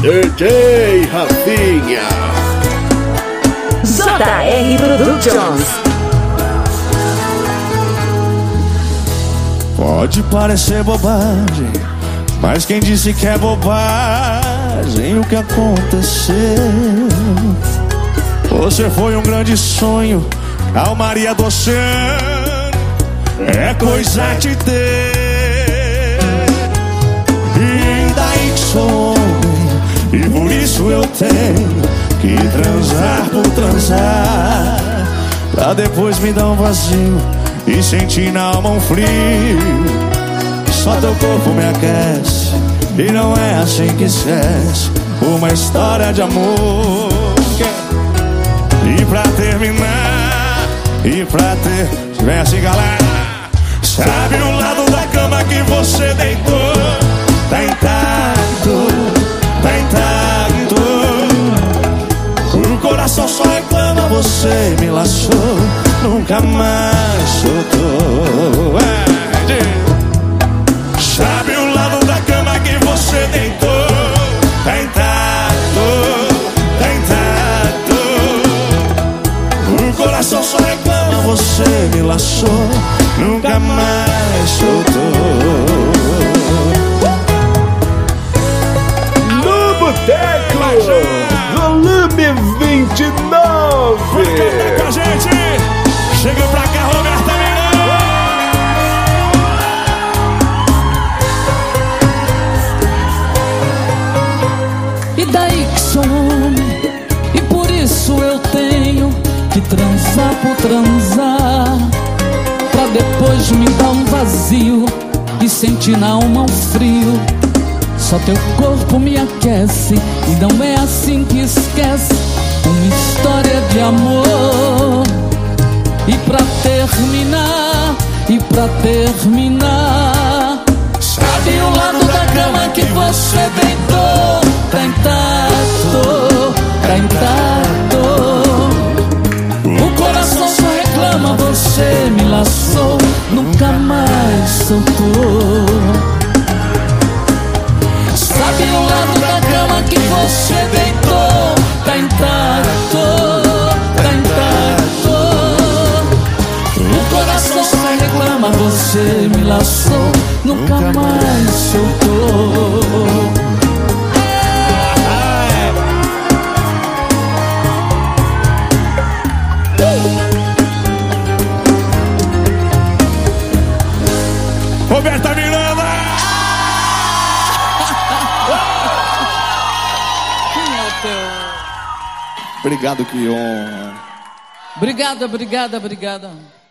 DJ Rafinha. JR Productions. Pode parecer bobagem, mas quem disse que é bobagem o que aconteceu? Você foi um grande sonho, calmaria do oceano, é coisa de ter. E daí que sou homem, e por isso eu tenho que transar por transar, pra depois me dar um vazio e sentir na alma um frio. Só teu corpo me aquece, e não é assim que esquece uma história de amor. E pra terminar, e pra ter, vem assim galera, sabe o lado da cama que você deitou? Tá intacto, tá intacto. O coração só reclama, você me laçou, nunca mais soltou. Sabe o lado da cama que você deitou? Tá intacto, tá intacto. O coração só reclama, você me laçou, nunca mais soltou. No Boteco, volume 29. Vem cantar com a gente. Chega pra cá, Roberta Miranda. E daí que sou homem, e por isso eu tenho que transar por transar, pra depois me dar um vazio e sentir na alma um frio. Só teu corpo me aquece, e não é assim que esquece uma história de amor. E pra terminar, e pra terminar, sabe o lado da cama que você deitou? Tá intacto, tá intacto. O coração só reclama, você me laçou, nunca mais soltou. Sabe o lado da cama que você deitou? Tá intacto, tá intacto. O coração só reclama, você me laçou, nunca mais soltou. Roberta Miranda. Obrigado, que honra. Obrigada, obrigada, obrigada.